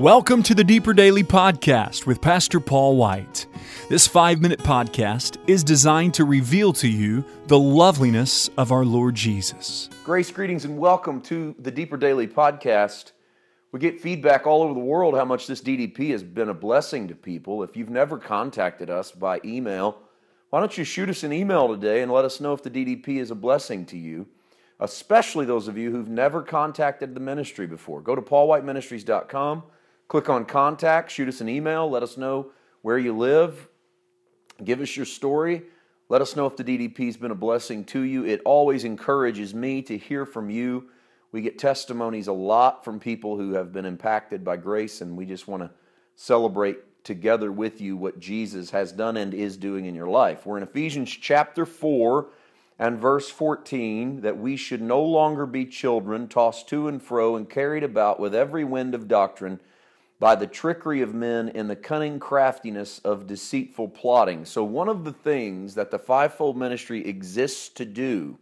Welcome to the Deeper Daily Podcast with Pastor Paul White. This 5-minute podcast is designed to reveal to you the loveliness of our Lord Jesus. Grace, greetings, and welcome to the Deeper Daily Podcast. We get feedback all over the world how much this DDP has been a blessing to people. If you've never contacted us by email, why don't you shoot us an email today and let us know if the DDP is a blessing to you, especially those of you who've never contacted the ministry before. Go to paulwhiteministries.com. Click on contact, shoot us an email, let us know where you live, give us your story, let us know if the DDP has been a blessing to you. It always encourages me to hear from you. We get testimonies a lot from people who have been impacted by grace, and we just want to celebrate together with you what Jesus has done and is doing in your life. We're in Ephesians chapter 4 and verse 14, that we should no longer be children, tossed to and fro and carried about with every wind of doctrine, by the trickery of men in the cunning craftiness of deceitful plotting. So one of the things that the fivefold ministry exists to do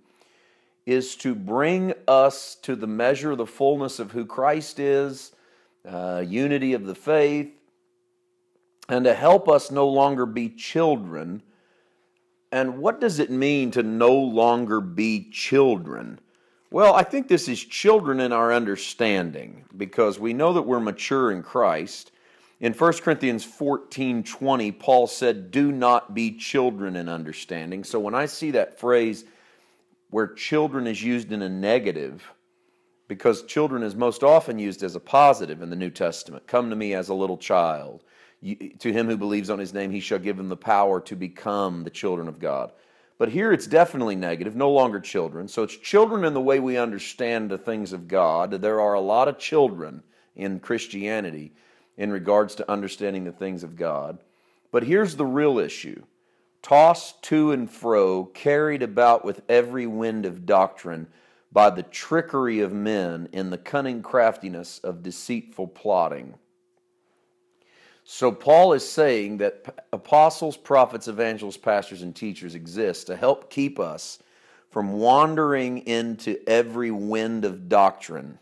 is to bring us to the measure of the fullness of who Christ is, unity of the faith, and to help us no longer be children. And what does it mean to no longer be children? Well, I think this is children in our understanding, because we know that we're mature in Christ. In 1 Corinthians 14:20, Paul said, "Do not be children in understanding." So when I see that phrase where children is used in a negative, because children is most often used as a positive in the New Testament. Come to me as a little child. To him who believes on his name, he shall give him the power to become the children of God. But here it's definitely negative, no longer children. So it's children in the way we understand the things of God. There are a lot of children in Christianity in regards to understanding the things of God. But here's the real issue. Tossed to and fro, carried about with every wind of doctrine by the trickery of men in the cunning craftiness of deceitful plotting. So Paul is saying that apostles, prophets, evangelists, pastors, and teachers exist to help keep us from wandering into every wind of doctrine.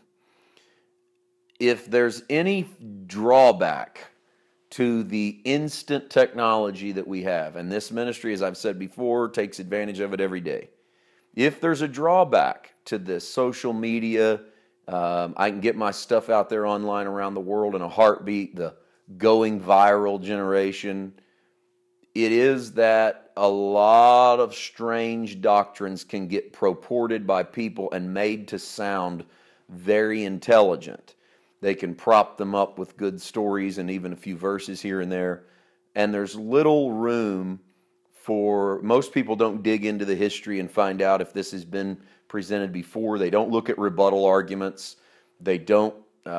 If there's any drawback to the instant technology that we have, and this ministry, as I've said before, takes advantage of it every day. If there's a drawback to this social media, I can get my stuff out there online around the world in a heartbeat, the going viral generation, it is that a lot of strange doctrines can get purported by people and made to sound very intelligent. They can prop them up with good stories and even a few verses here and there, and there's little room for, most people don't dig into the history and find out if this has been presented before. They don't look at rebuttal arguments. They don't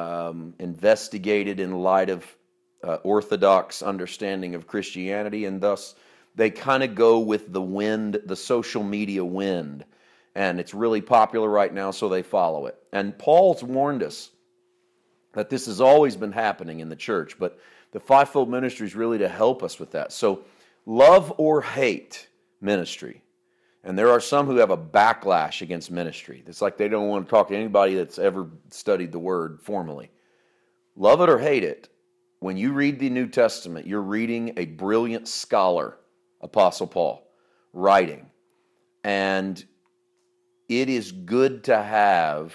investigate it in light of orthodox understanding of Christianity, and thus they kind of go with the wind, the social media wind, and it's really popular right now, so they follow it. And Paul's warned us that this has always been happening in the church, but the fivefold ministry is really to help us with that. So love or hate ministry, and there are some who have a backlash against ministry. It's like they don't want to talk to anybody that's ever studied the word formally. Love it or hate it, when you read the New Testament, you're reading a brilliant scholar, Apostle Paul, writing. And it is good to have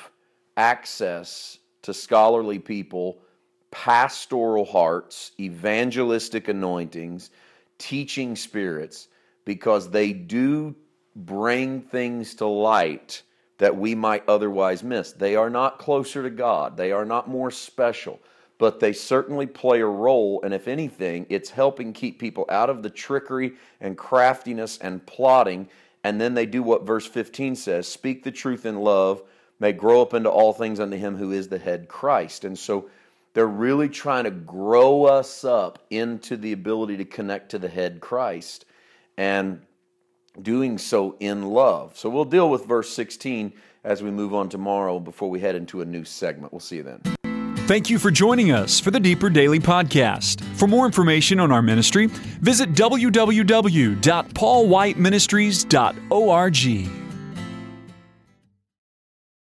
access to scholarly people, pastoral hearts, evangelistic anointings, teaching spirits, because they do bring things to light that we might otherwise miss. They are not closer to God. They are not more special. But they certainly play a role, and if anything, it's helping keep people out of the trickery and craftiness and plotting, and then they do what verse 15 says, speak the truth in love, may grow up into all things unto him who is the head, Christ. And so they're really trying to grow us up into the ability to connect to the head, Christ, and doing so in love. So we'll deal with verse 16 as we move on tomorrow before we head into a new segment. We'll see you then. Thank you for joining us for the Deeper Daily Podcast. For more information on our ministry, visit www.paulwhiteministries.org.